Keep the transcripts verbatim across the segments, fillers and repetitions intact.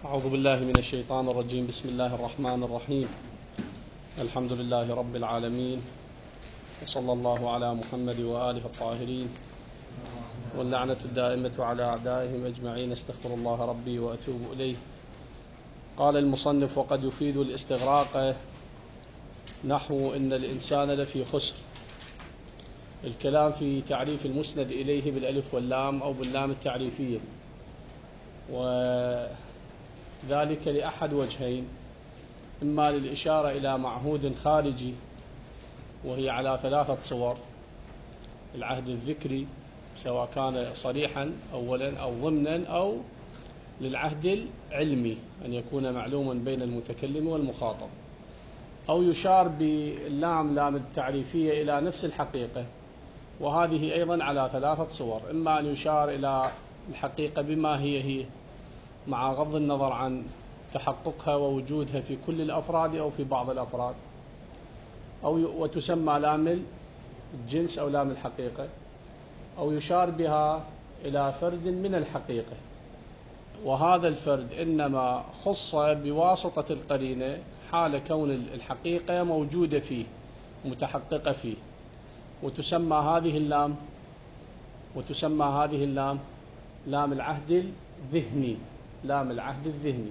أعوذ بالله من الشيطان الرجيم. بسم الله الرحمن الرحيم. الحمد لله رب العالمين، وصلى الله على محمد وآله الطاهرين، واللعنة الدائمة على أعدائهم أجمعين. استغفر الله ربي وأتوب إليه. قال المصنف: وقد يفيد الاستغراق نحو إن الإنسان لفي خسر. الكلام في تعريف المسند إليه بالألف واللام أو باللام التعريفية، وذلك لأحد وجهين: إما للإشارة إلى معهود خارجي، وهي على ثلاثة صور: العهد الذكري سواء كان صريحا أولا أو ضمنا، أو للعهد العلمي أن يكون معلوما بين المتكلم والمخاطب، أو يشار باللام لام التعريفية إلى نفس الحقيقة، وهذه أيضا على ثلاثة صور: إما أن يشار إلى الحقيقة بما هي هي مع غض النظر عن تحققها ووجودها في كل الأفراد أو في بعض الأفراد، أو وتسمى لام الجنس أو لام الحقيقة، أو يشار بها إلى فرد من الحقيقة، وهذا الفرد إنما خص بواسطة القرينة حال كون الحقيقة موجودة فيه متحققة فيه، وتسمى هذه اللام وتسمى هذه اللام لام العهد الذهني لام العهد الذهني.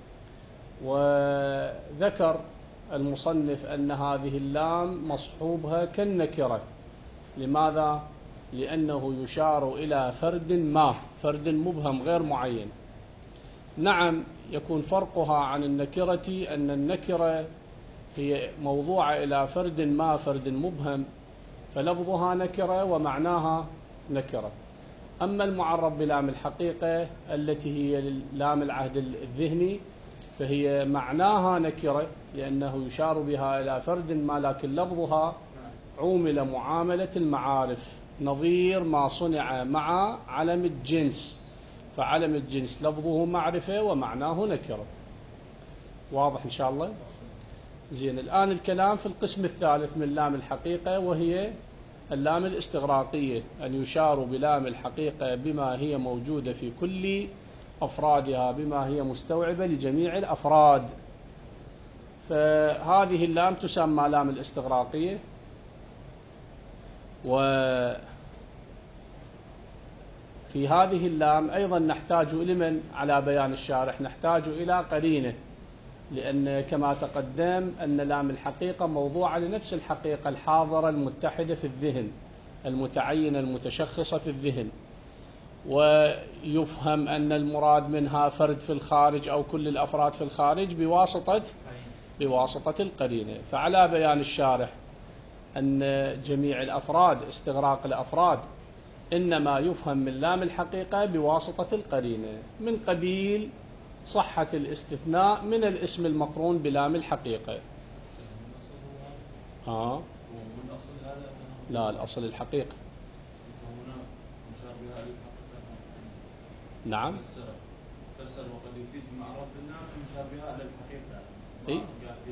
وذكر المصنف أن هذه اللام مصحوبها كالنكرة. لماذا؟ لأنه يشار إلى فرد ما فرد مبهم غير معين. نعم، يكون فرقها عن النكرة أن النكرة هي موضوعة إلى فرد ما فرد مبهم، فلفظها نكرة ومعناها نكرة. أما المعرب بلام الحقيقة التي هي لام العهد الذهني فهي معناها نكرة، لأنه يشار بها إلى فرد ما، لكن لفظها عومل معاملة المعارف، نظير ما صنع مع علم الجنس، فعلم الجنس لفظه معرفة ومعناه نكرة. واضح إن شاء الله؟ زين. الآن الكلام في القسم الثالث من لام الحقيقة، وهي اللام الاستغراقية، أن يشار بلام الحقيقة بما هي موجودة في كل أفرادها، بما هي مستوعبة لجميع الأفراد. فهذه اللام تسمى لام الاستغراقية. وفي هذه اللام أيضا نحتاج لمن على بيان الشارح نحتاج إلى قرينة، لأن كما تقدم أن لام الحقيقة موضوعة لنفس الحقيقة الحاضرة المتحدة في الذهن، المتعينة المتشخصة في الذهن، ويفهم أن المراد منها فرد في الخارج أو كل الأفراد في الخارج بواسطة بواسطة القرينة. فعلى بيان الشارح أن جميع الأفراد، استغراق الأفراد، إنما يفهم من لام الحقيقة بواسطة القرينة، من قبيل صحة الاستثناء من الاسم المقرون بلام الحقيقة. ها؟ لا، الأصل الحقيقة. نعم. فسر وقد يفيد معرب باللام مشابهة للحقيقة. إيه؟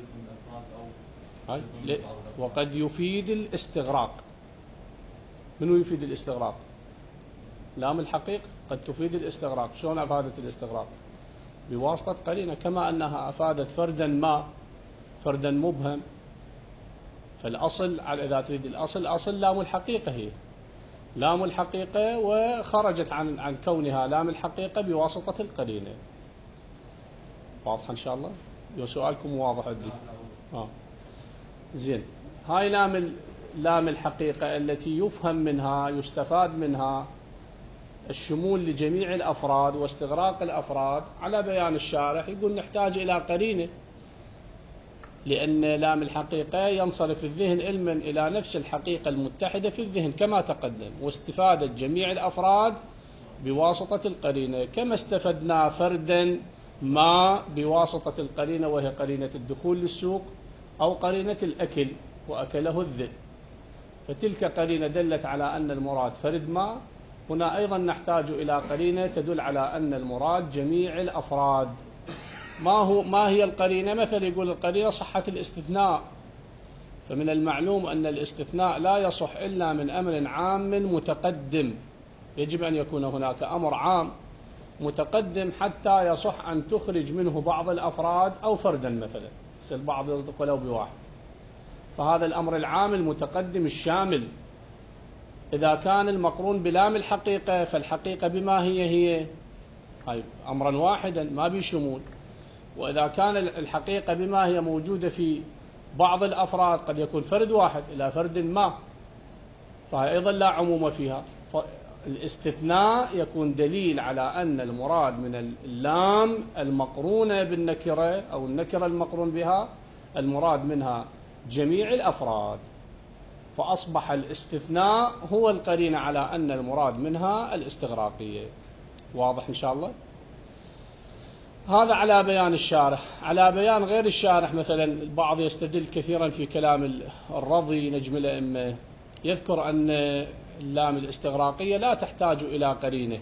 هاي ل... وقد يفيد الاستغراق. منو يفيد الاستغراق؟ لام الحقيقة قد تفيد الاستغراق. شلون أفادت الاستغراق؟ بواسطة قرينة، كما أنها أفادت فردا ما فردا مبهم. فالأصل، إذا تريد الأصل، أصل لام الحقيقة هي لام الحقيقة، وخرجت عن عن كونها لام الحقيقة بواسطة القرينة. واضح إن شاء الله؟ لو سؤالكم واضح عندي. آه. زين. هاي لام لام الحقيقة التي يفهم منها يستفاد منها الشمول لجميع الأفراد واستغراق الأفراد. على بيان الشارح يقول نحتاج إلى قرينة، لأن لام الحقيقة ينصرف الذهن علما إلى نفس الحقيقة المتحدة في الذهن كما تقدم، واستفادة جميع الأفراد بواسطة القرينة، كما استفدنا فردا ما بواسطة القرينة، وهي قرينة الدخول للسوق أو قرينة الأكل وأكله الذئب. فتلك قرينة دلت على أن المراد فرد ما. هنا أيضا نحتاج إلى قرينة تدل على أن المراد جميع الأفراد. ما هو ما هي القرينة؟ مثل يقول القرينة صحة الاستثناء، فمن المعلوم أن الاستثناء لا يصح إلا من أمر عام متقدم، يجب أن يكون هناك أمر عام متقدم حتى يصح أن تخرج منه بعض الأفراد أو فردا مثلا، البعض يصدق ولو بواحد. فهذا الأمر العام المتقدم الشامل. إذا كان المقرون بلام الحقيقة فالحقيقة بما هي هي هاي أمرا واحدا ما بيشمول. وإذا كان الحقيقة بما هي موجودة في بعض الأفراد، قد يكون فرد واحد إلى فرد ما، فهي أيضا لا عموم فيها. فالاستثناء يكون دليل على أن المراد من اللام المقرونة بالنكرة أو النكرة المقرون بها المراد منها جميع الأفراد، فأصبح الاستثناء هو القرينة على أن المراد منها الاستغراقية. واضح إن شاء الله؟ هذا على بيان الشارح. على بيان غير الشارح، مثلا البعض يستدل كثيرا في كلام الرضي نجم الأئمة، يذكر أن اللام الاستغراقية لا تحتاج إلى قرينة.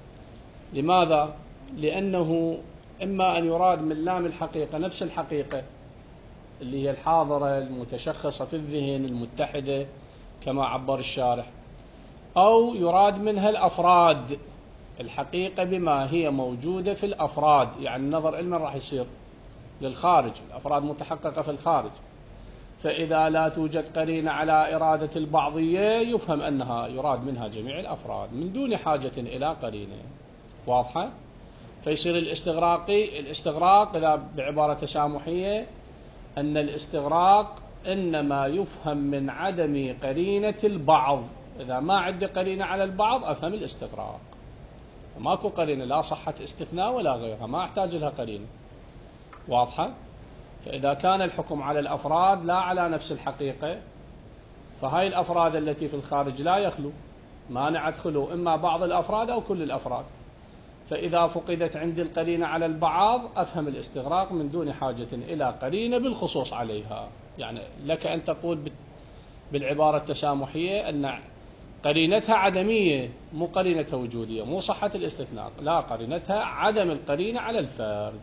لماذا؟ لأنه إما أن يراد من لام الحقيقة نفس الحقيقة اللي هي الحاضرة المتشخصة في الذهن المتحدة كما عبر الشارح، أو يراد منها الأفراد، الحقيقة بما هي موجودة في الأفراد، يعني النظر علما راح يصير للخارج، الأفراد متحققة في الخارج. فإذا لا توجد قرينة على إرادة البعضية يفهم أنها يراد منها جميع الأفراد من دون حاجة إلى قرينة. واضحة؟ فيصير الاستغراقي الاستغراق إذا بعبارة تسامحية أن الاستغراق إنما يفهم من عدم قرينة البعض. إذا ما عندي قرينة على البعض أفهم الاستغراق. ماكو قرينة، لا صحة استثناء ولا غيرها، ما أحتاج لها قرينة. واضحة؟ فإذا كان الحكم على الأفراد لا على نفس الحقيقة، فهاي الأفراد التي في الخارج لا يخلو مانع أدخلوا إما بعض الأفراد أو كل الأفراد. فإذا فقدت عندي القرينة على البعض أفهم الاستغراق من دون حاجة إلى قرينة بالخصوص عليها. يعني لك أن تقول بالعبارة التسامحية أن قرينتها عدمية مو قرينتها وجودية، مو صحة الاستثناء، لا، قرينتها عدم القرينة على الفرد.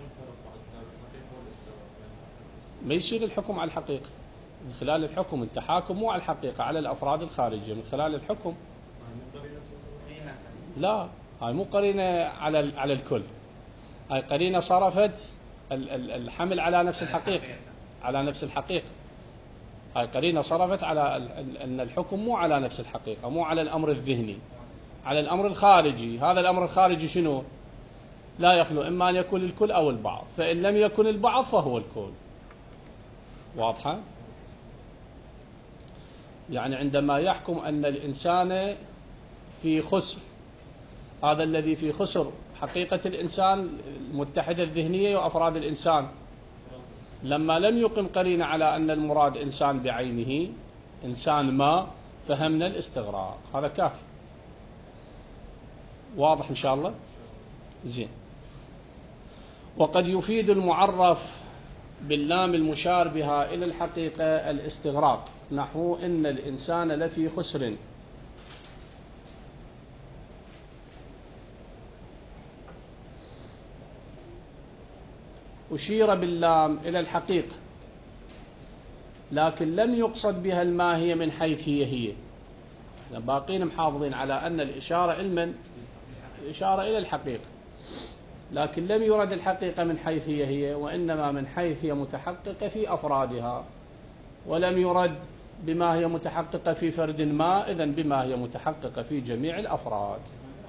ما يصير الحكم على الحقيقة من خلال الحكم، التحاكم مو على الحقيقة، على الأفراد الخارجية من خلال الحكم. لا، هاي مو قرينة على على الكل، هاي قرينة صرفت الحمل على نفس الحقيقة، على نفس الحقيقة. هاي قرينة صرفت على أن الحكم مو على نفس الحقيقة، مو على الأمر الذهني، على الأمر الخارجي. هذا الأمر الخارجي شنو؟ لا يخلو إما أن يكون الكل أو البعض، فإن لم يكن البعض فهو الكل. واضحة؟ يعني عندما يحكم أن الإنسان في خسر، هذا الذي في خسر حقيقة الإنسان المتحدة الذهنية وأفراد الإنسان، لما لم يقم قرينة على أن المراد إنسان بعينه، إنسان ما، فهمنا الاستغراق، هذا كافي. واضح إن شاء الله؟ زين. وقد يفيد المعرف باللام المشار بها إلى الحقيقة الاستغراق، نحو إن الإنسان لفي خسر. أشير باللام إلى الحقيقة لكن لم يقصد بها الماهية من حيث هي هي. باقين محافظين على أن الإشارة علما الإشارة إلى الحقيقة، لكن لم يرد الحقيقة من حيث هي هي، وإنما من حيث هي متحققة في أفرادها، ولم يرد بما هي متحققة في فرد ما، إذن بما هي متحققة في جميع الأفراد.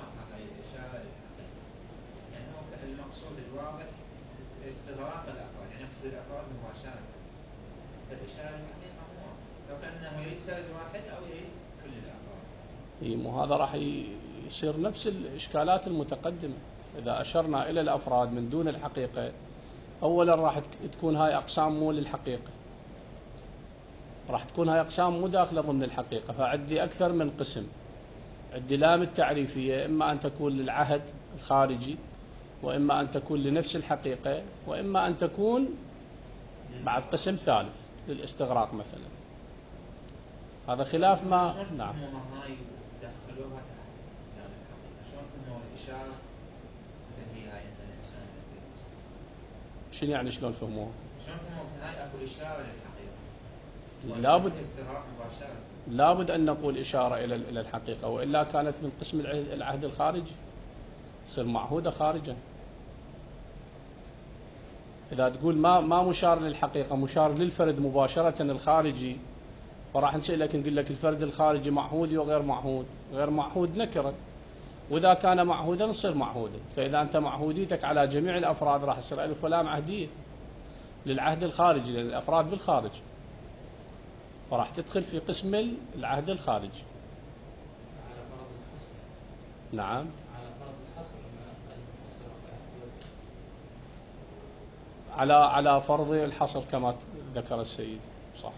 يعني هو المقصود الواضح استغراق الأفراد، يعني يقصد الأفراد مباشرة، فالإشارة الحقيقة مو لو كأنه يريد فرد واحد أو يريد كل الأفراد. إيه، مو هذا راح يصير نفس الإشكالات المتقدمة. إذا أشرنا إلى الأفراد من دون الحقيقة، أولا راح تكون هاي أقسام مو للحقيقة، راح تكون هاي أقسام مو داخلة ضمن الحقيقة، فعندي أكثر من قسم. عندي لام التعريفية إما أن تكون للعهد الخارجي، وإما أن تكون لنفس الحقيقة، وإما أن تكون بعد قسم ثالث للاستغراق مثلا. هذا خلاف ما نعم. هاي دخلوها تحت لام الحقيقة، شلون فهموا الإشارة مثل هي هاي أن الإنسان الذي شنو يعني شلون فهموها؟ شلون فهموا هاي أكو إشارة للحقيقة؟ لابد استغراق مباشرة، لابد أن نقول إشارة إلى إلى الحقيقة، وإلا كانت من قسم العهد الخارجي. تصير معهودة خارجا. إذا تقول ما ما مشار للحقيقة، مشار للفرد مباشرة الخارجي، فراح نسألك نقول لك الفرد الخارجي معهودي وغير معهود. غير معهود نكرة، وإذا كان معهودا نصير معهودا. فإذا أنت معهوديتك على جميع الأفراد راح يصير ألف ولام عهدية للعهد الخارجي، لأن الأفراد بالخارج، فراح تدخل في قسم العهد الخارجي. على فرض الحصر. نعم، على فرض الحصر على على فرض الحصر كما ذكر السيد، صح.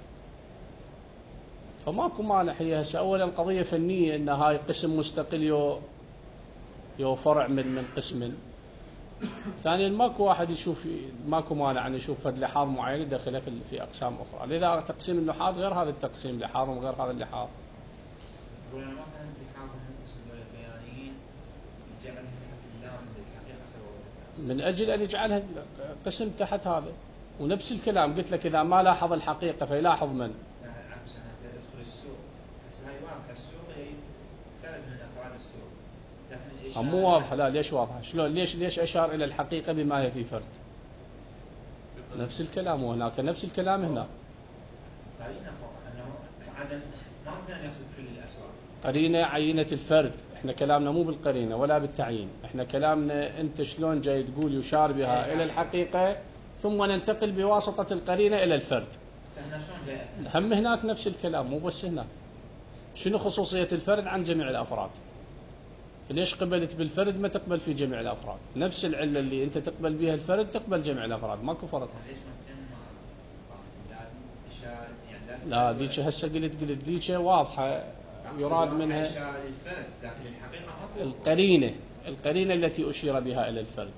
فماكو مانع. هي هسه اولا قضيه فنيه ان هاي قسم مستقل يو يو فرع من من قسم. ثانيا ماكو واحد يشوف، ماكو مانع ان يشوف فد لحاظ معين يدخله في في اقسام اخرى. لذا تقسيم اللحاظ غير هذا التقسيم، لحاظ غير هذا اللحاظ. أقول أنا ما فهمت لحاظ من قسم البيانيين جعل في اللام للحقيقة سبب. من اجل ان يجعلها قسم تحت هذا. ونفس الكلام قلت لك اذا ما لاحظ الحقيقه فيلاحظ من؟ عكس أنا أدخل السوق، هسه هاي واضحة، السوق هي فرد من أفراد السوق. لكن الإشارة مو واضحه. لا ليش واضحه؟ شلون؟ ليش ليش اشار الى الحقيقه بما هي في فرد؟ نفس الكلام وهناك نفس الكلام هنا. قرينة فوق أنه عدم، ما ممكن أن يصف كل الأسواق. قرينه عينه الفرد. احنا كلامنا مو بالقرينه ولا بالتعيين، احنا كلامنا انت شلون جاي تقول يشار بها الى الحقيقه ثم ننتقل بواسطه القرينه الى الفرد. فهنا شلون جاي؟ هم هناك نفس الكلام، مو بس هنا. شنو خصوصيه الفرد عن جميع الافراد؟ فليش قبلت بالفرد ما تقبل في جميع الافراد؟ نفس العله اللي انت تقبل بها الفرد تقبل جميع الافراد، ماكو فرق. ليش ما تم لا إشارة يعني لا ديك هسه قلت قلت ديك واضحه يراد منها إشارة للفرد، لكن الحقيقة ماكو. القرينه، القرينه التي اشير بها الى الفرد.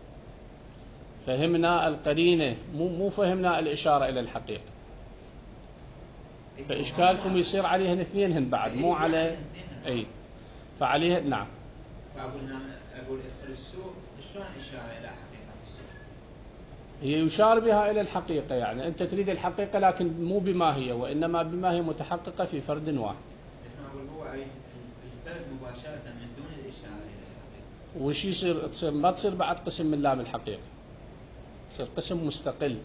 فهمنا القرينه، مو مو فهمنا الاشاره الى الحقيقه. فاشكالكم يصير عليهن اثنينهن بعد، مو على اي. فعليه نعم. فأقول أقول ادخل السوق، شلون إشارة إلى حقيقة السوق؟ هي يشار بها إلى الحقيقة، يعني أنت تريد الحقيقة لكن مو بما هي، وإنما بما هي متحققة في فرد واحد. مثل ما أقول هو أريد الفرد مباشرة من دون الإشارة إلى الحقيقة. وش يصير؟ تصير ما تصير بعد قسم من لام الحقيقة، تصير قسم مستقل.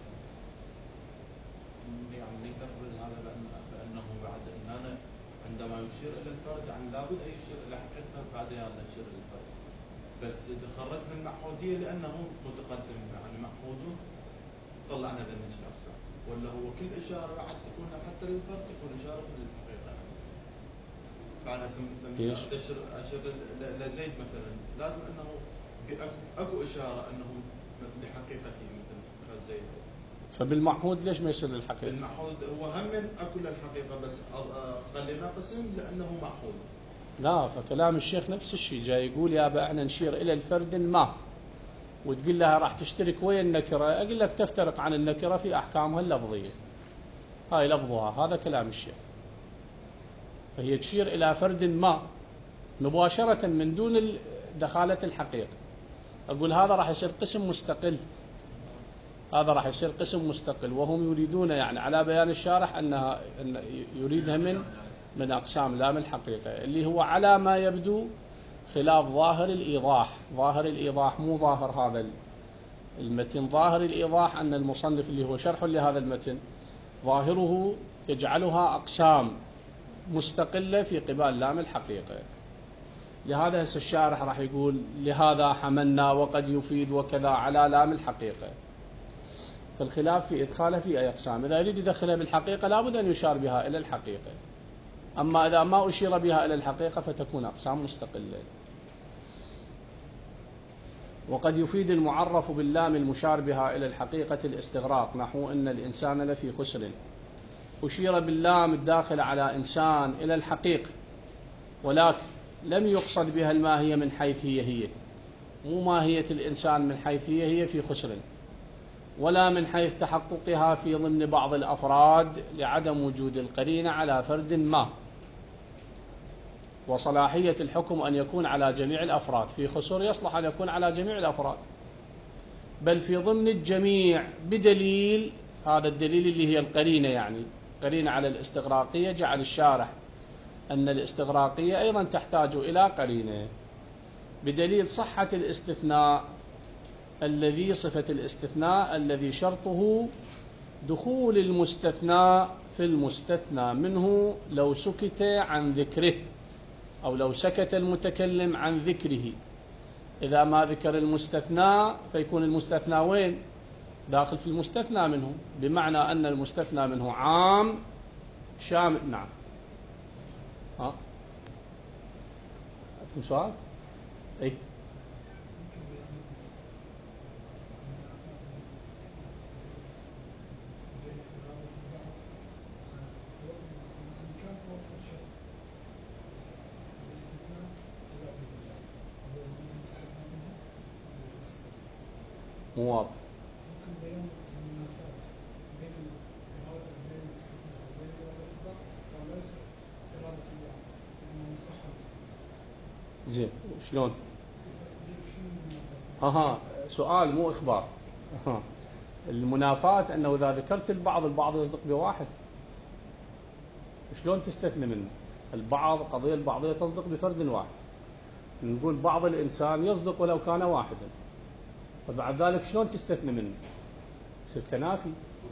يعني نقدر هذا بأن بأنه بعد أن أنا عندما يشير إلى الفرد يعني لابد أن يشير إلى حقيقته بعدين أن يشير إلى الفرد. بس خرجنا المعهودية لأنه متقدم، يعني معهودون طلعنا ذنج الأقسام، ولا هو كل إشارة بعد تكون حتى للفرد تكون إشارة للحقيقة. بعد لما أشير أشير لزيد مثلا لازم أنه أكو إشارة أنه لحقيقتي مثل زيد. فبالمعهود ليش ما يصير للحقيقة؟ بالمعهود هو هم أكو للحقيقة بس خلينا قسم لأنه معهود. لا، فكلام الشيخ نفس الشيء، جاي يقول يا احنا نشير إلى الفرد ما، وتقول لها راح تشترك ويا النكرة، أقول لك تفترق عن النكرة في أحكامها اللفظية، هاي لفظها، هذا كلام الشيخ. فهي تشير إلى فرد ما مباشرة من دون دخالة الحقيقة. أقول هذا راح يصير قسم مستقل، هذا راح يصير قسم مستقل، وهم يريدون يعني على بيان الشارح أنها أن يريدها من من أقسام لام الحقيقة، اللي هو على ما يبدو خلاف ظاهر الإيضاح. ظاهر الإيضاح مو ظاهر هذا المتن. ظاهر الإيضاح أن المصنف اللي هو شرح لهذا المتن ظاهره يجعلها أقسام مستقلة في قبال لام الحقيقة. لهذا هسه الشارح راح يقول لهذا حملنا وقد يفيد وكذا على لام الحقيقة. فالخلاف في إدخاله في أي أقسام. إذا يريد يدخلها بالحقيقة لابد أن يشار بها إلى الحقيقة، أما إذا ما أشير بها إلى الحقيقة فتكون أقسام مستقلة. وقد يفيد المعرف باللام المشار بها إلى الحقيقة الاستغراق، نحو إن الإنسان لفي خسر. أشير باللام الداخل على إنسان إلى الحقيقة، ولكن لم يقصد بها الماهية من حيث هي هي، مو ماهية الإنسان من حيث هي هي في خسر، ولا من حيث تحققها في ضمن بعض الأفراد لعدم وجود القرينة على فرد ما، وصلاحية الحكم أن يكون على جميع الأفراد. في خسر يصلح أن يكون على جميع الأفراد، بل في ضمن الجميع بدليل، هذا الدليل اللي هي القرينة، يعني قرينة على الاستغراقية. جعل الشارح أن الاستغراقية أيضا تحتاج إلى قرينة، بدليل صحة الاستثناء الذي صفة الاستثناء الذي شرطه دخول المستثنى في المستثنى منه لو سكت عن ذكره أو لو سكت المتكلم عن ذكره. إذا ما ذكر المستثنى فيكون المستثنى وين؟ داخل في المستثنى منه، بمعنى أن المستثنى منه عام شامل. نعم. ها عندكم سؤال؟ أي مو واضح. زين شلون؟ ها سؤال مو إخبار. ها المنافاة أنه إذا ذكرت البعض البعض يصدق بواحد، شلون تستثني منه؟ البعض قضية البعضية تصدق بفرد واحد، نقول بعض الإنسان يصدق ولو كان واحدا، فبعد ذلك شلون تستثني منه؟ يصير تنافي.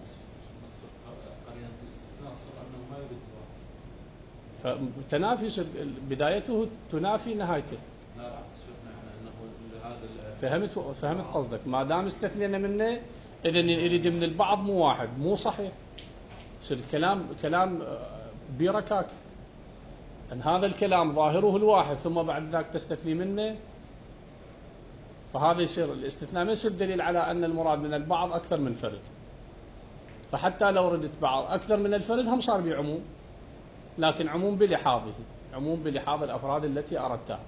قرينة الاستثناء صار أنه ما يريد واحد، فتنافي يصير بدايته تنافي نهايته. لا عرفت شفنا احنا انه هذا فهمت فهمت قصدك. ما دام استثنينا منه اذا يريد من البعض مو واحد، مو صحيح. يصير كلام كلام بركاك ان هذا الكلام ظاهره الواحد ثم بعد ذاك تستثني منه، فهذا يصير الاستثناء ما يصير دليل على ان المراد من البعض اكثر من فرد. فحتى لو ردت بعض اكثر من الفرد هم صار بعموم، لكن عموم بلحاظه، عموم بلحاظ الافراد التي اردتها.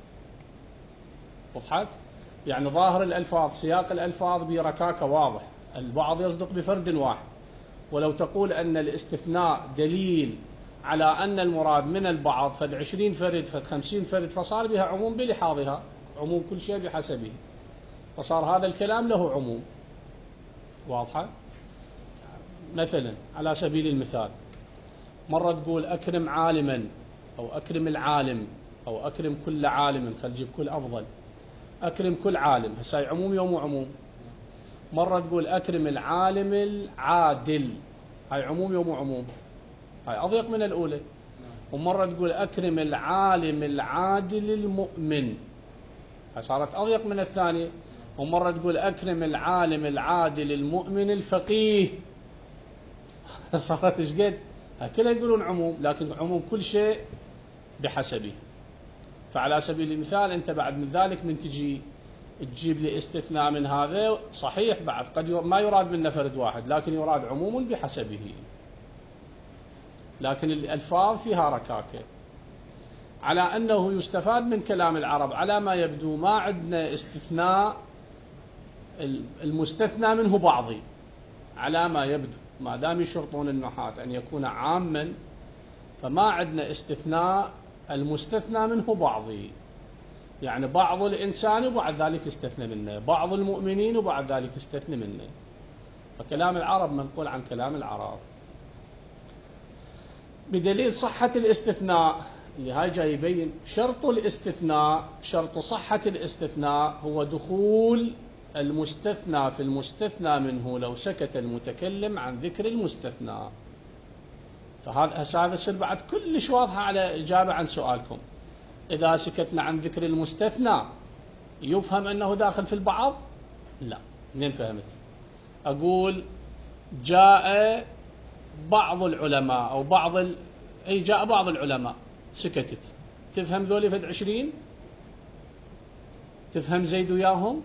وضحت؟ يعني ظاهر الألفاظ سياق الألفاظ بركاكة واضح، البعض يصدق بفرد واحد. ولو تقول أن الاستثناء دليل على أن المراد من البعض فد عشرين فرد فد خمسين فرد، فصار بها عموم بلحاظها، عموم كل شيء بحسبه، فصار هذا الكلام له عموم. واضحة؟ مثلا على سبيل المثال مرة تقول أكرم عالما أو أكرم العالم أو أكرم كل عالم، خل نجيب كل أفضل، أكرم كل عالم، هسه عموم يوم عموم. مرة تقول أكرم العالم العادل، هاي عموم يوم عموم، هاي أضيق من الأولى. ومرة تقول أكرم العالم العادل المؤمن، هاي صارت أضيق من الثانية. ومرة تقول أكرم العالم العادل المؤمن الفقيه، صارت إيش قد؟ هاي كلها يقولون عموم، لكن عموم كل شيء بحسبه. فعلى سبيل المثال أنت بعد من ذلك من تجي تجيب لي استثناء من هذا صحيح، بعد قد ما يراد منه فرد واحد، لكن يراد عموم بحسبه. لكن الألفاظ فيها ركاكة. على أنه يستفاد من كلام العرب على ما يبدو ما عندنا استثناء المستثنى منه بعضي، على ما يبدو ما دام يشرطون النحاة أن يكون عاما، فما عندنا استثناء المستثنى منه بعضي، يعني بعض الإنسان وبعد ذلك يستثنى منه، بعض المؤمنين وبعد ذلك يستثنى منه. فكلام العرب منقول عن كلام العرب. بدليل صحة الاستثناء اللي هاي جاي يبين شرط الاستثناء، شرط صحة الاستثناء هو دخول المستثنى في المستثنى منه لو سكت المتكلم عن ذكر المستثنى. فهذا هذا يصير بعد كلش واضحة على إجابة عن سؤالكم. إذا سكتنا عن ذكر المستثنى يفهم أنه داخل في البعض؟ لا. منين فهمت؟ أقول جاء بعض العلماء أو بعض ال... أي جاء بعض العلماء، سكتت، تفهم ذولي فد عشرين؟ تفهم زيد وياهم؟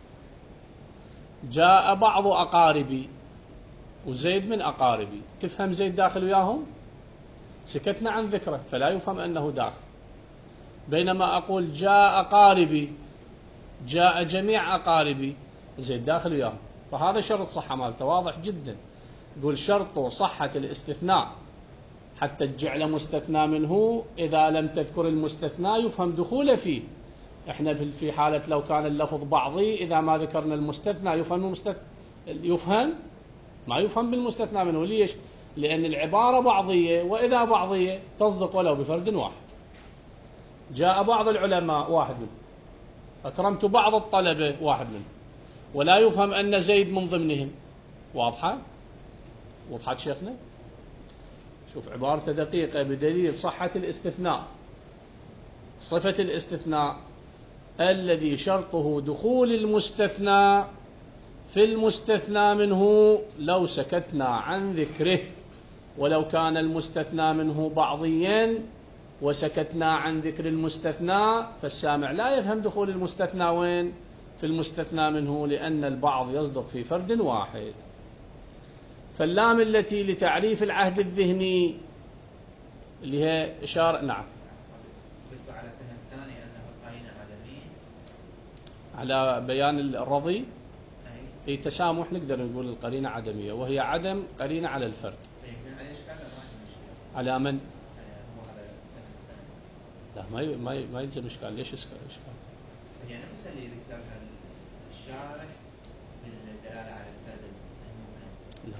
جاء بعض أقاربي وزيد من أقاربي، تفهم زيد داخل وياهم؟ سكتنا عن ذكره فلا يفهم أنه داخل. بينما أقول جاء أقاربي، جاء جميع أقاربي، زيد داخل وياهم. فهذا شرط صحة مالته واضح جدا. يقول شرط صحة الاستثناء حتى تجعل مستثنى منه إذا لم تذكر المستثنى يفهم دخوله فيه. احنا في حالة لو كان اللفظ بعضي إذا ما ذكرنا المستثنى يفهم المستثنى، يفهم ما يفهم بالمستثنى منه. ليش؟ لأن العبارة بعضية، وإذا بعضية تصدق ولو بفرد واحد. جاء بعض العلماء، واحد أكرمت بعض الطلبة واحد منهم، ولا يفهم أن زيد من ضمنهم. واضحة؟ وضحت شيخنا؟ شوف عبارته دقيقة بدليل صحة الاستثناء. صفة الاستثناء الذي شرطه دخول المستثنى في المستثنى منه لو سكتنا عن ذكره، ولو كان المستثنى منه بعضيا وسكتنا عن ذكر المستثنى فالسامع لا يفهم دخول المستثنى وين؟ في المستثنى منه، لأن البعض يصدق في فرد واحد. فاللام التي لتعريف العهد الذهني اللي هي إشارة. نعم. على فهم ثاني أنه قرينة عدمية على بيان الرضي. أي أي تسامح نقدر نقول القرينة عدمية، وهي عدم قرينة على الفرد. يجزم عليه إشكال ما عنده مشكلة. على من؟ هو على الفهم الثاني. لا ما ي... ما ي... ما يلزم إشكال. ليش إشكال؟ هي نفس اللي ذكرها الشارح بالدلالة على الفرد المبهم. لا.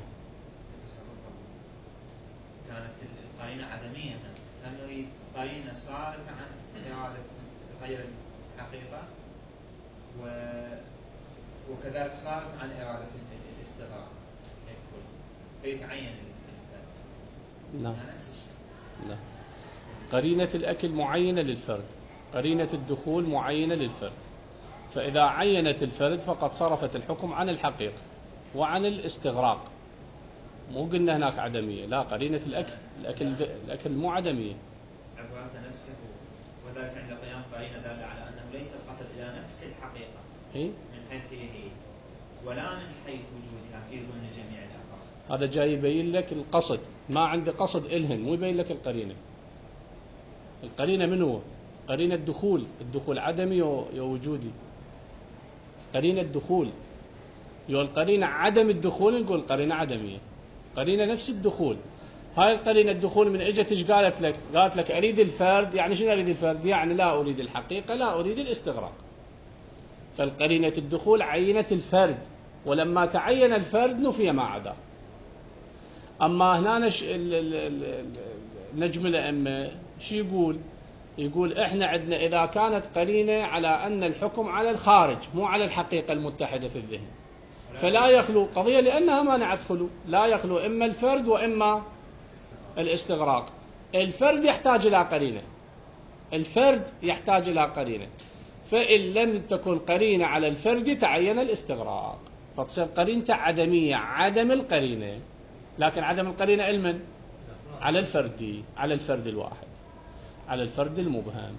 كانت القرينة عدمية، هم يريد قرينة صارفة عن إرادة غير الحقيقة، و... وكذلك صارف عن إرادة الاستغراق يكفل فيتعين الفرد. لا. نفس الشيء. لا. قرينة الأكل معينة للفرد، قرينة الدخول معينة للفرد، فإذا عينت الفرد فقد صرفت الحكم عن الحقيقة وعن الاستغراق. مو قلنا هناك عدمية، لا، قرينة الأكل الأكل الأكل مو عدمية. عبارة نفسه، وذلك عند قيام قرينة دالة على أنه ليس القصد إلى نفس الحقيقة إيه؟ من حيث هي ولا من حيث وجودها في ضمن جميع الأفراد. هذا جاي يبين لك القصد، ما عندي قصد إلهن، مو يبين لك القرينة. القرينة من هو؟ قرينة الدخول، الدخول عدمي يا وجودي. قرينة الدخول، يو القرينة عدم الدخول نقول قرينة عدمية. قرينة نفس الدخول، هاي القرينة الدخول من اجت ايش قالت لك؟ قالت لك اريد الفرد، يعني شنو اريد الفرد؟ يعني لا اريد الحقيقة، لا اريد الاستغراق. فالقرينة الدخول عينت الفرد، ولما تعين الفرد نفي ما عداه. اما هنا نش... ال... ال... ال... نجم الائمة شو يقول؟ يقول احنا عندنا اذا كانت قرينة على ان الحكم على الخارج مو على الحقيقة المتحدة في الذهن، فلا يخلو قضية لأنها مانعت خلو، لا يخلو إما الفرد وإما الاستغراق. الفرد يحتاج إلى قرينة، الفرد يحتاج إلى قرينة، فإن لم تكن قرينة على الفرد تعين الاستغراق، فتصير قرينة عدمية، عدم القرينة. لكن عدم القرينة المن؟ على الفرد، على الفرد الواحد، على الفرد المبهم.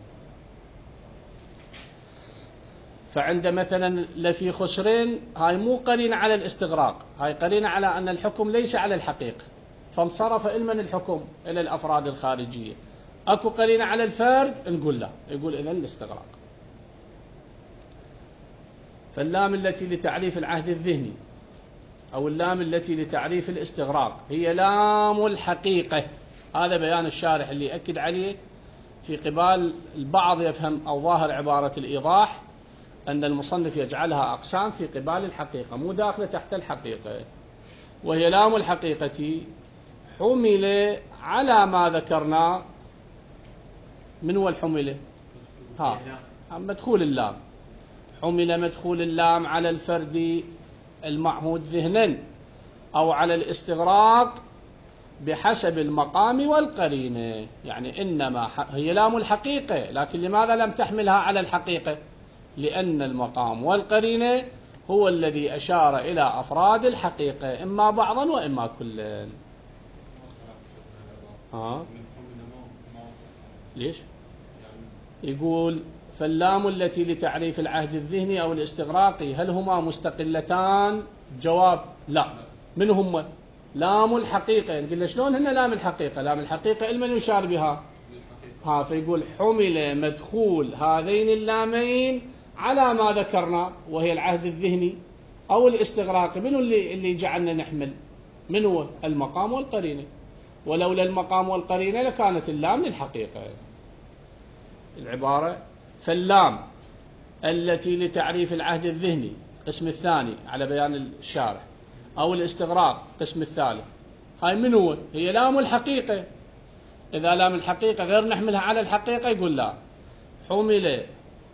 فعند مثلا لفي خسرين هاي مو قرينة على الاستغراق، هاي قرينة على أن الحكم ليس على الحقيقة، فانصرف المن الحكم إلى الأفراد الخارجية. أكو قرينة على الفرد نقول لا، يقول إلى الاستغراق. فاللام التي لتعريف العهد الذهني أو اللام التي لتعريف الاستغراق هي لام الحقيقة. هذا بيان الشارح اللي يأكد عليه في قبال البعض يفهم أو ظاهر عبارة الإيضاح أن المصنف يجعلها أقسام في قبال الحقيقة، مو داخلة تحت الحقيقة. وهي لام الحقيقة حمل على ما ذكرنا. من هو الحمل؟ ها مدخول اللام. حمل مدخول اللام على الفرد المعهود ذهنا أو على الاستغراق بحسب المقام والقرينة. يعني إنما هي لام الحقيقة، لكن لماذا لم تحملها على الحقيقة؟ لأن المقام والقرينة هو الذي أشار إلى أفراد الحقيقة، إما بعضا وإما كلا. ها؟ ليش؟ يقول فاللام التي لتعريف العهد الذهني أو الاستغراقي هل هما مستقلتان؟ جواب لا. من هم؟ لام الحقيقة. نقول شلون هن لام الحقيقة؟ لام الحقيقة المن يشار بها؟ ها، فيقول حمل مدخول هذين اللامين على ما ذكرنا، وهي العهد الذهني أو الاستغراقي. من اللي اللي جعلنا نحمل؟ من هو؟ المقام والقرينة. ولولا المقام والقرينة لكانت اللام للحقيقة. العبارة فاللام التي لتعريف العهد الذهني قسم الثاني على بيان الشارح أو الاستغراق قسم الثالث، هاي من هو؟ هي لام الحقيقة. إذا لام الحقيقة غير نحملها على الحقيقة يقول لا. حمل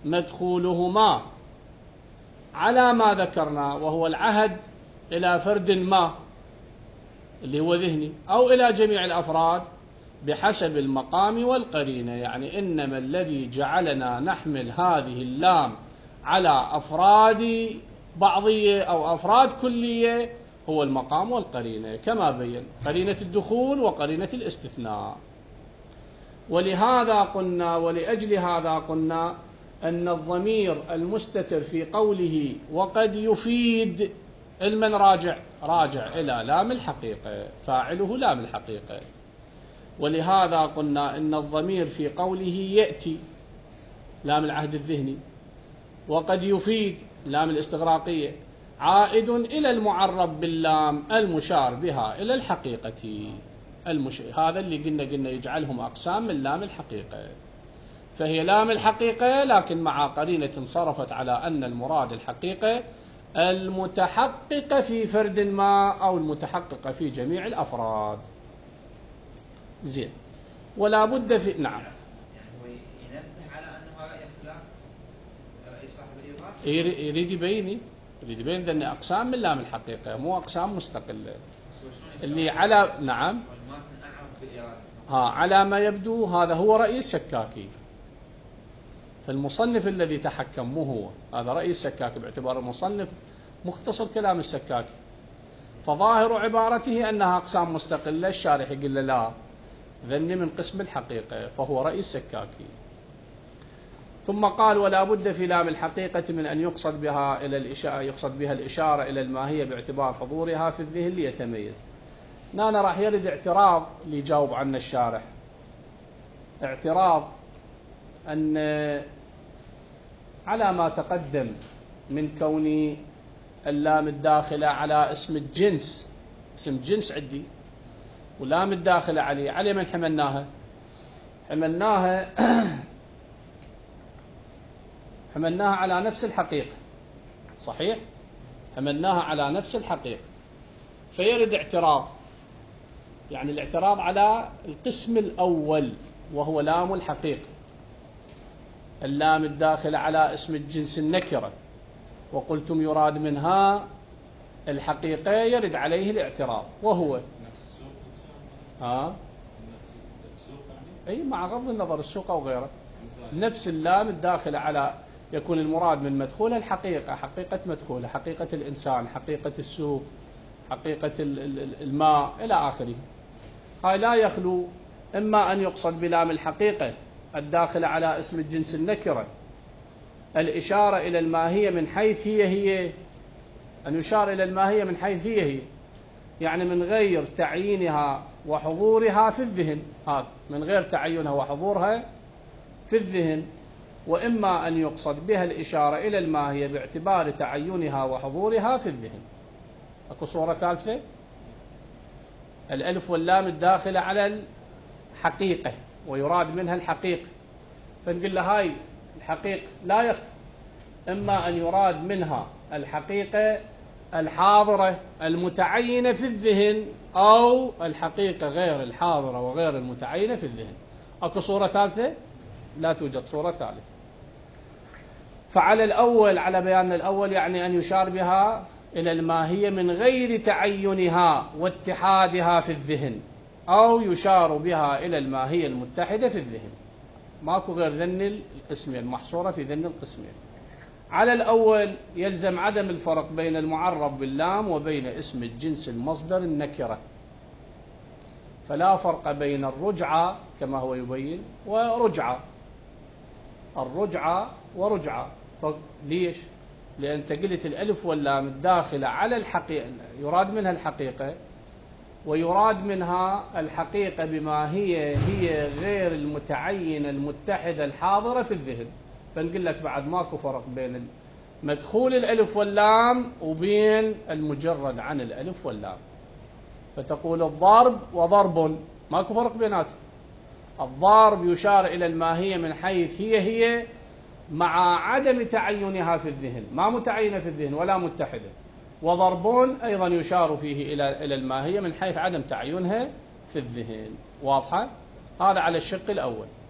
مدخولهما على ما ذكرنا وهو العهد إلى فرد ما اللي هو ذهني أو إلى جميع الأفراد بحسب المقام والقرينة. يعني إنما الذي جعلنا نحمل هذه اللام على أفراد بعضية أو أفراد كلية هو المقام والقرينة، كما بين قرينة الدخول وقرينة الاستثناء. ولهذا قلنا ولأجل هذا قلنا أن الضمير المستتر في قوله وقد يفيد المن راجع راجع إلى لام الحقيقة، فاعله لام الحقيقة. ولهذا قلنا أن الضمير في قوله يأتي لام العهد الذهني، وقد يفيد لام الاستغراقية، عائد إلى المعرب باللام المشار بها إلى الحقيقة. المش... هذا اللي قلنا قلنا يجعلهم أقسام من لام الحقيقة، فهي لام الحقيقة لكن مع قرينة صرفت على أن المراد الحقيقة المتحققة في فرد ما أو المتحققة في جميع الأفراد. زين. ولا بد في نعم يعني هو ينبه على أنه هذا اختلاف رأي صاحب الإضافة، يريد يبيني يريد يبين أن أقسام من لام الحقيقة مو أقسام مستقلة اللي على نعم ها على ما يبدو. هذا هو رأي السكاكي، فالمصنف الذي تحكم مو هو، هذا رأي السكاكي باعتبار المصنف مختصر كلام السكاكي، فظاهر عبارته أنها أقسام مستقلة. الشارح يقول له لا، ذني من قسم الحقيقة، فهو رأي السكاكي. ثم قال ولا بد في لام الحقيقة من أن يقصد بها إلى الإشارة يقصد بها الإشارة إلى الماهية باعتبار حضورها في الذهن ليتميز. هنا راح يرد اعتراض اللي يجاوب عنه الشارح، اعتراض أن على ما تقدم من كون اللام الداخلة على اسم الجنس، اسم جنس عندي ولام الداخلة عليه، عليه من حملناها حملناها حملناها على نفس الحقيقة، صحيح، حملناها على نفس الحقيقة. فيرد اعتراض، يعني الاعتراض على القسم الأول وهو لام الحقيقة، اللام الداخلة على اسم الجنس النكرة، وقلتم يراد منها الحقيقة، يرد عليه الاعتراض وهو نفس السوق ها نفس السوق أي يعني مع غض النظر السوق أو غيره، نفس اللام الداخلة على يكون المراد من مدخولها الحقيقة، حقيقة مدخولها، حقيقة الإنسان، حقيقة السوق، حقيقة الماء إلى آخره. هاي لا يخلو إما أن يقصد بلام الحقيقة الداخلة على اسم الجنس النكرة الإشارة إلى الماهية من حيث هي هي، أن يشار إلى الماهية من حيث هي هي، يعني من غير تعيينها وحضورها في الذهن، هذا من غير تعيينها وحضورها في الذهن. وإما أن يقصد بها الإشارة إلى الماهية باعتبار تعينها وحضورها في الذهن. أكو صورة ثالثة، الألف واللام الداخلة على الحقيقة ويراد منها الحقيقة، فنقول له هاي الحقيقة لا يخ، إما أن يراد منها الحقيقة الحاضرة المتعينة في الذهن أو الحقيقة غير الحاضرة وغير المتعينة في الذهن. أكو صورة ثالثة؟ لا توجد صورة ثالثة. فعلى الأول، على بيان الأول، يعني أن يشار بها إلى الماهية من غير تعينها واتحادها في الذهن، أو يشار بها إلى الماهية المتحدة في الذهن. ماكو غير ذن القسمين، محصورة في ذن القسمين. على الأول يلزم عدم الفرق بين المعرب باللام وبين اسم الجنس المصدر النكرة، فلا فرق بين الرجعة كما هو يبين ورجعة، الرجعة ورجعة. ليش؟ لأن تقلت الألف واللام الداخلة على الحقيقة يراد منها الحقيقة، ويراد منها الحقيقة بما هي هي غير المتعينة المتحدة الحاضرة في الذهن. فنقول لك بعد ماكو فرق بين مدخول الألف واللام وبين المجرد عن الألف واللام. فتقول الضرب وضرب، ماكو فرق بيناتهم. الضرب يشار إلى الماهية من حيث هي هي مع عدم تعينها في الذهن، ما متعينة في الذهن ولا متحدة. وضرب أيضا يشار فيه إلى إلى الماهية من حيث عدم تعينها في الذهن. واضحة؟ هذا على الشق الأول.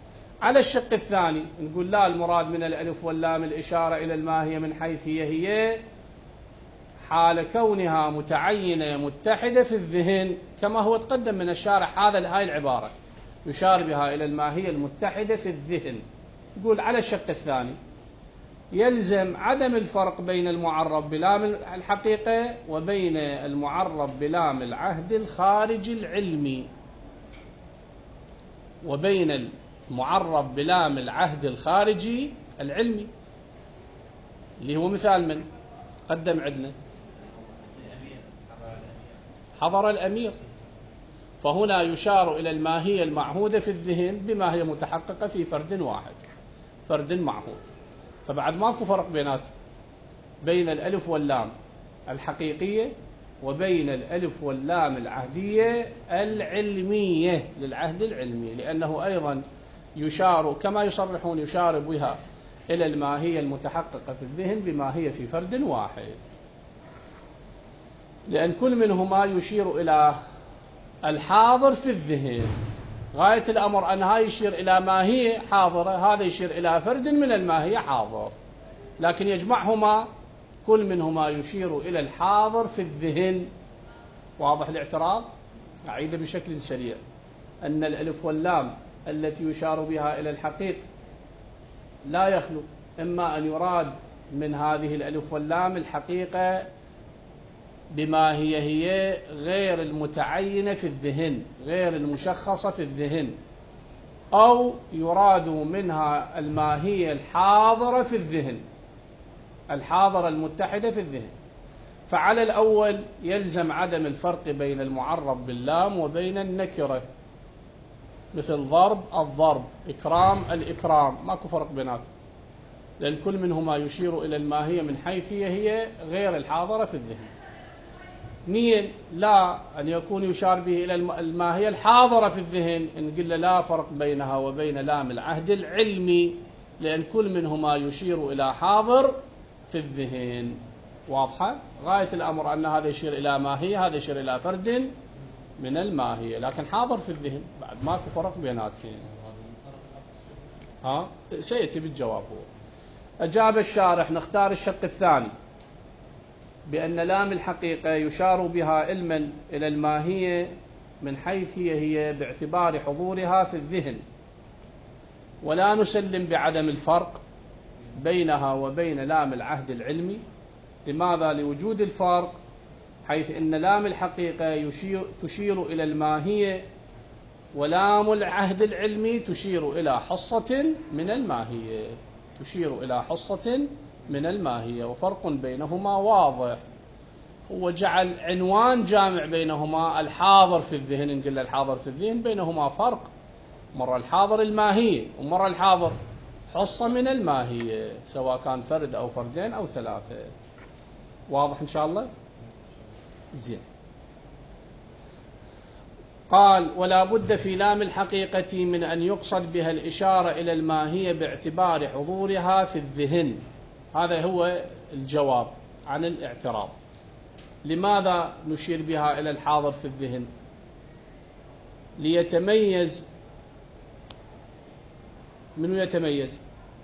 على الشق الثاني نقول لا، المراد من الألف واللام الإشارة إلى الماهية من حيث هي هي حال كونها متعينة متحدة في الذهن، كما هو تقدم من الشارح هذا هاي العبارة يشار بها إلى الماهية المتحدة في الذهن. يقول على الشق الثاني يلزم عدم الفرق بين المعرب بلام الحقيقة وبين المعرب بلام العهد الخارجي العلمي، وبين المعرب بلام العهد الخارجي العلمي اللي هو مثال من قدم عندنا حضر الأمير، فهنا يشار إلى الماهية المعهودة في الذهن بما هي متحققة في فرد واحد، فرد معهود. فبعد ماكو فرق بينات بين الألف واللام الحقيقية وبين الألف واللام العهدية العلمية للعهد العلمي، لأنه أيضا يشار كما يصرحون يشار بها إلى الماهية المتحققة في الذهن بما هي في فرد واحد، لأن كل منهما يشير إلى الحاضر في الذهن. غاية الأمر أن هاي يشير إلى ماهية حاضرة، هذا يشير إلى فرد من الماهية حاضر، لكن يجمعهما كل منهما يشير إلى الحاضر في الذهن. واضح الاعتراض؟ أعيده بشكل سريع. أن الألف واللام التي يشار بها إلى الحقيقة لا يخلو إما أن يراد من هذه الألف واللام الحقيقة بما هي هي غير المتعينة في الذهن، غير المشخصة في الذهن، أو يراد منها الماهية الحاضرة في الذهن، الحاضرة المتحدة في الذهن. فعلى الأول يلزم عدم الفرق بين المعرب باللام وبين النكرة، مثل ضرب الضرب، إكرام الإكرام، ماكو فرق بيناتهم، لأن كل منهما يشير إلى الماهية من حيث هي غير الحاضرة في الذهن. اثنين، لا أن يكون يشار به إلى الماهية الحاضرة في الذهن، نقول لا فرق بينها وبين لام العهد العلمي، لأن كل منهما يشير إلى حاضر في الذهن. واضحة؟ غاية الأمر أن هذا يشير إلى ماهية، هذا يشير إلى فرد من الماهية، لكن حاضر في الذهن، بعد ماكو فرق بيناتهم. ها سيأتي بالجواب. هو أجاب الشارح نختار الشق الثاني بأن لام الحقيقة يشار بها علما إلى الماهية من حيث هي هي باعتبار حضورها في الذهن، ولا نسلم بعدم الفرق بينها وبين لام العهد العلمي. لماذا؟ لوجود الفرق، حيث أن لام الحقيقة يشير تشير إلى الماهية، ولام العهد العلمي تشير إلى حصة من الماهية، تشير إلى حصة من الماهية، وفرق بينهما واضح. هو جعل عنوان جامع بينهما الحاضر في الذهن، نقول الحاضر في الذهن بينهما فرق، مرة الحاضر الماهية ومرة الحاضر حصة من الماهية، سواء كان فرد أو فردين أو ثلاثة. واضح إن شاء الله؟ زين. قال ولا بد في لام الحقيقة من أن يقصد بها الإشارة إلى الماهية باعتبار حضورها في الذهن. هذا هو الجواب عن الاعتراض. لماذا نشير بها إلى الحاضر في الذهن؟ ليتميز، منو يتميز؟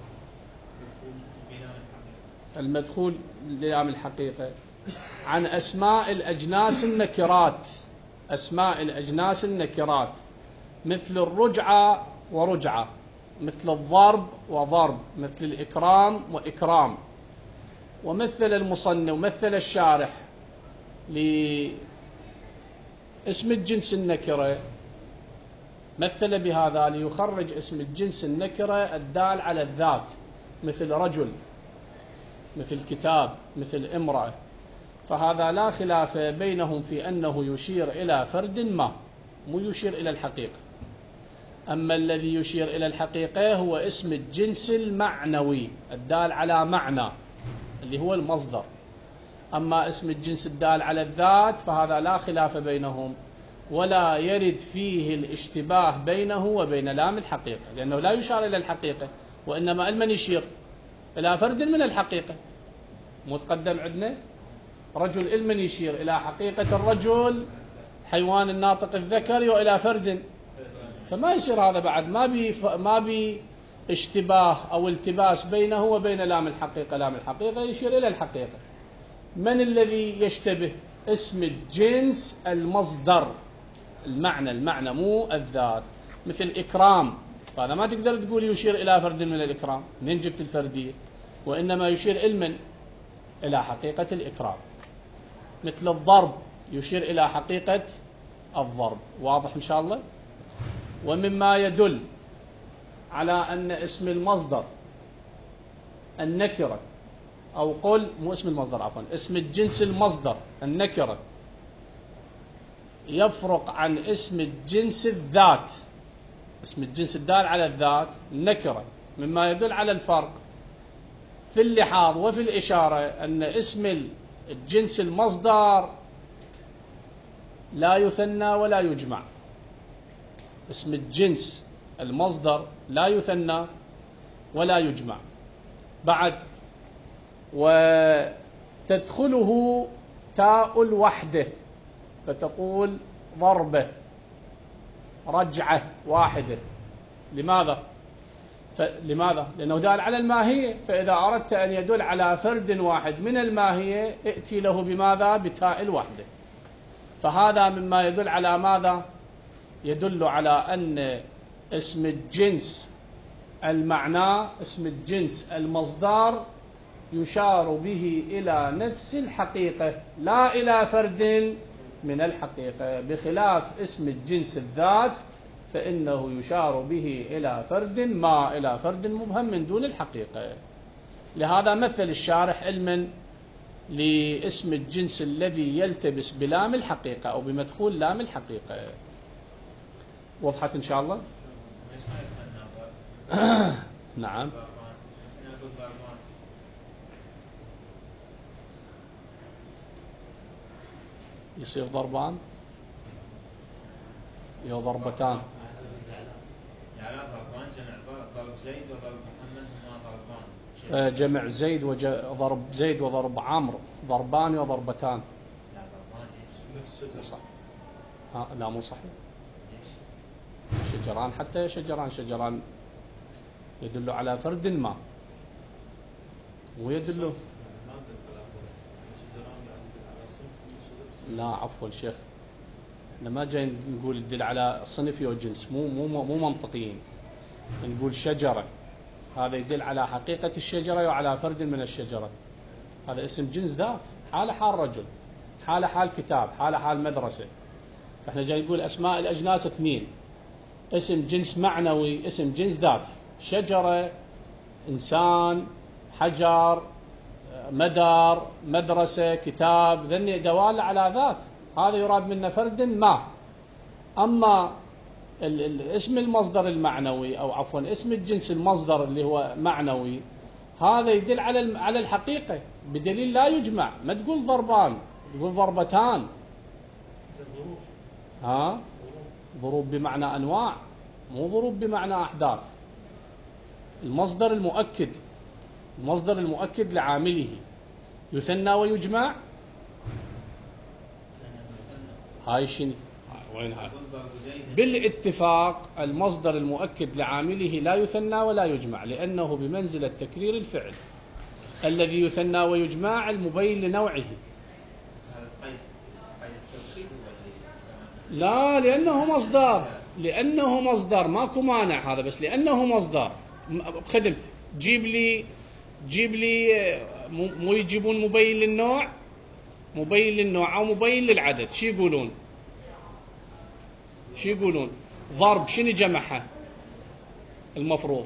المدخول للام الحقيقة عن أسماء الأجناس النكرات، أسماء الأجناس النكرات، مثل الرجعة ورجعة، مثل الضرب وضرب، مثل الإكرام وإكرام. ومثل المصنف ومثل الشارح لاسم الجنس النكرة، مثل بهذا ليخرج اسم الجنس النكرة الدال على الذات، مثل رجل، مثل كتاب، مثل امرأة. فهذا لا خلاف بينهم في أنه يشير إلى فرد ما، مو يشير إلى الحقيقة. أما الذي يشير إلى الحقيقة هو اسم الجنس المعنوي الدال على معنى اللي هو المصدر. أما اسم الجنس الدال على الذات فهذا لا خلاف بينهم، ولا يرد فيه الاشتباه بينه وبين لام الحقيقة، لأنه لا يشار إلى الحقيقة، وإنما المن يشير إلى فرد من الحقيقة. متقدم عندنا رجل المن يشير إلى حقيقة الرجل حيوان الناطق الذكري وإلى فرد، فما يصير هذا بعد ما بي ما بي اشتباه أو التباس بينه وبين لام الحقيقة، لام الحقيقة يشير إلى الحقيقة. من الذي يشتبه؟ اسم الجنس المصدر، المعنى، المعنى مو الذات. مثل إكرام، فهذا ما تقدر تقول يشير إلى فرد من الإكرام، من جبت الفردية، وإنما يشير إلى إلى حقيقة الإكرام. مثل الضرب يشير إلى حقيقة الضرب. واضح إن شاء الله؟ ومما يدل على أن اسم المصدر النكرة، أو قل مو اسم المصدر عفوا، اسم الجنس المصدر النكرة يفرق عن اسم الجنس الذات. اسم الجنس الدال على الذات النكرة، مما يدل على الفرق في اللحاظ وفي الإشارة أن اسم الجنس المصدر لا يثنى ولا يجمع. اسم الجنس المصدر لا يثنى ولا يجمع. بعد وتدخله تاء الوحدة، فتقول ضربة، رجعة واحدة. لماذا؟ لماذا؟ لأنه دال على الماهية، فإذا أردت أن يدل على فرد واحد من الماهية ائتي له بماذا؟ بتاء الوحدة. فهذا مما يدل على ماذا؟ يدل على أن اسم الجنس المعنى، اسم الجنس المصدر، يشار به إلى نفس الحقيقة لا إلى فرد من الحقيقة، بخلاف اسم الجنس الذات فإنه يشار به إلى فرد ما، إلى فرد مبهم من دون الحقيقة. لهذا مثل الشارح علما لاسم الجنس الذي يلتبس بلام الحقيقة أو بمدخول لام الحقيقة. وضحت إن شاء الله؟ نعم. يصير ضربان يا ضربتان. يعني ضربان جمع ضرب زيد وضرب محمد هما ضربان. جمع زيد وضرب زيد وضرب عمرو ضربان وضربتان. لا ضربان ايش؟ صح. ها لا مو صحيح. شجران، حتى شجران شجران يدل على فرد ما، ويدل لا عفوا الشيخ، لما جاي نقول يدل على صنف أو جنس، مو مو مو منطقيين. نقول شجرة، هذا يدل على حقيقة الشجرة وعلى فرد من الشجرة، هذا اسم جنس ذات، حال حال رجل، حال حال كتاب، حال حال مدرسة. فاحنا جاي نقول أسماء الأجناس اثنين، اسم جنس معنوي، اسم جنس ذات، شجرة، إنسان، حجر، مدار، مدرسة، كتاب، ذني دوال على ذات، هذا يراد منه فرد ما. أما الاسم المصدر المعنوي، أو عفوا اسم الجنس المصدر اللي هو معنوي، هذا يدل على على الحقيقة بدليل لا يجمع. ما تقول ضربان، تقول ضربتان. ها ضروب بمعنى أنواع، مو ضروب بمعنى أحداث. المصدر المؤكد، المصدر المؤكد لعامله يثنى ويجمع. هاي شنو؟ وين هاي؟ بالاتفاق المصدر المؤكد لعامله لا يثنى ولا يجمع، لأنه بمنزلة تكرير الفعل. الذي يثنى ويجمع المبين لنوعه. لا، لأنه مصدر، لأنه مصدر ماكو مانع هذا، بس لأنه مصدر بخدمته. جيب لي جيب لي مو يجيبون مبين للنوع، مبين للنوع أو مبين للعدد، شو يقولون؟ شو يقولون؟ ضرب شنو جمعها المفروض؟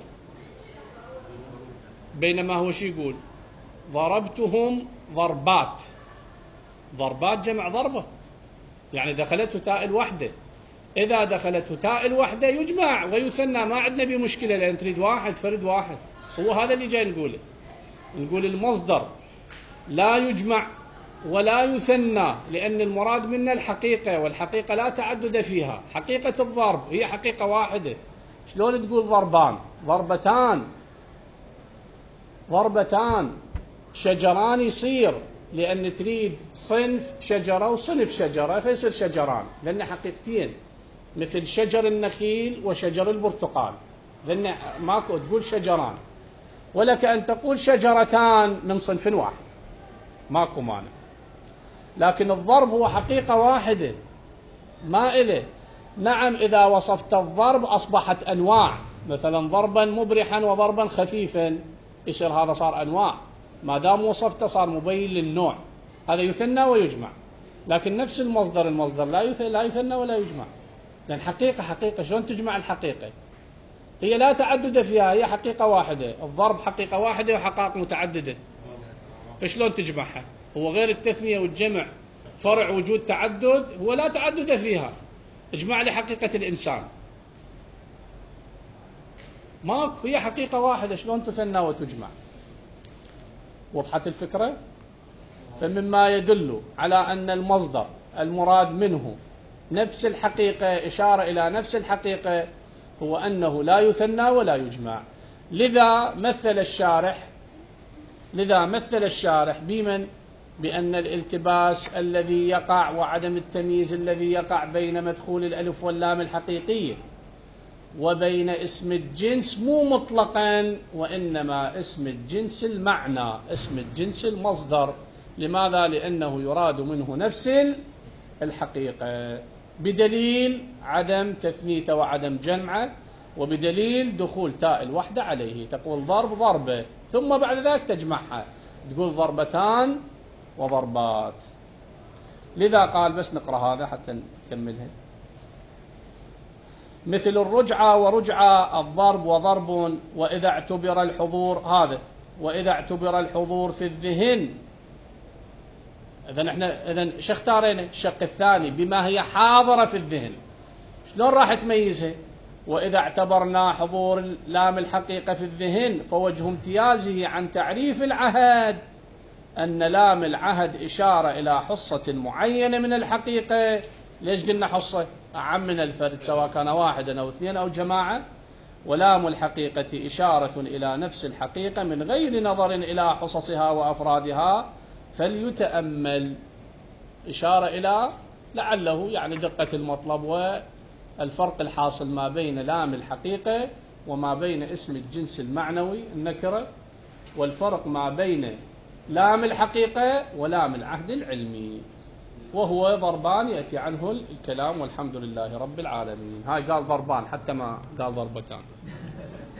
بينما هو شو يقول؟ ضربتهم ضربات. ضربات جمع ضربة، يعني دخلته تاء الوحدة. إذا دخلته تاء الوحدة يجمع ويثنى، ما عندنا بمشكلة، لأن تريد واحد فرد واحد. هو هذا اللي جاي نقوله. نقول المصدر لا يجمع ولا يثنى، لأن المراد منه الحقيقة، والحقيقة لا تعدد فيها. حقيقة الضرب هي حقيقة واحدة. شلون تقول ضربان؟ ضربتان، ضربتان. شجران يصير لأن تريد صنف شجرة وصنف شجرة فيصير شجران، لأن حقيقتين، مثل شجر النخيل وشجر البرتقال. ذن ماكو تقول شجران، ولك أن تقول شجرتان من صنف واحد، ماكو مانع. لكن الضرب هو حقيقة واحدة ما إله. نعم إذا وصفت الضرب أصبحت أنواع، مثلا ضربا مبرحا وضربا خفيفا، يصير هذا صار أنواع، ما دام وصفته صار مبين للنوع، هذا يثنى ويجمع. لكن نفس المصدر المصدر لا يثنى لا يثنى ولا يجمع، لأن حقيقة حقيقة شلون تجمع الحقيقة؟ هي لا تعدد فيها، هي حقيقة واحدة. الضرب حقيقة واحدة وحقائق متعددة، فشلون تجمعها؟ هو غير التثنية والجمع فرع وجود تعدد، هو لا تعدد فيها. اجمع لي حقيقة الإنسان، ماكو، هي حقيقة واحدة، شلون تثنى وتجمع؟ وضحت الفكرة؟ فمما يدل على أن المصدر المراد منه نفس الحقيقة، إشارة إلى نفس الحقيقة، هو أنه لا يثنى ولا يجمع. لذا مثل الشارح لذا مثل الشارح بمن؟ بأن الالتباس الذي يقع وعدم التمييز الذي يقع بين مدخول الألف واللام الحقيقية وبين اسم الجنس مو مطلقا، وإنما اسم الجنس المعنى، اسم الجنس المصدر. لماذا؟ لأنه يراد منه نفس الحقيقة، بدليل عدم تثنيته وعدم جمعه، وبدليل دخول تاء الوحدة عليه. تقول ضرب ضربة، ثم بعد ذلك تجمعها تقول ضربتان وضربات. لذا قال، بس نقرأ هذا حتى نكملها. مثل الرجعة ورجعة، الضرب وضرب، وإذا اعتبر الحضور، هذا وإذا اعتبر الحضور في الذهن. إذن احنا إذن شو اختارينا؟ الشق الثاني، بما هي حاضرة في الذهن. شلون راح تميزها؟ وإذا اعتبرنا حضور لام الحقيقة في الذهن، فوجه امتيازه عن تعريف العهد أن لام العهد إشارة إلى حصة معينة من الحقيقة. ليش قلنا حصة؟ أعم من الفرد، سواء كان واحدا أو اثنين أو جماعة. ولام الحقيقة إشارة إلى نفس الحقيقة من غير نظر إلى حصصها وأفرادها، فليتأمل. إشارة إلى لعله يعني دقة المطلب والفرق الحاصل ما بين لام الحقيقة وما بين اسم الجنس المعنوي النكرة، والفرق ما بين لام الحقيقة ولام العهد العلمي، وهو ضربان يأتي عنه الكلام. والحمد لله رب العالمين. هاي قال ضربان حتى ما قال ضربتان.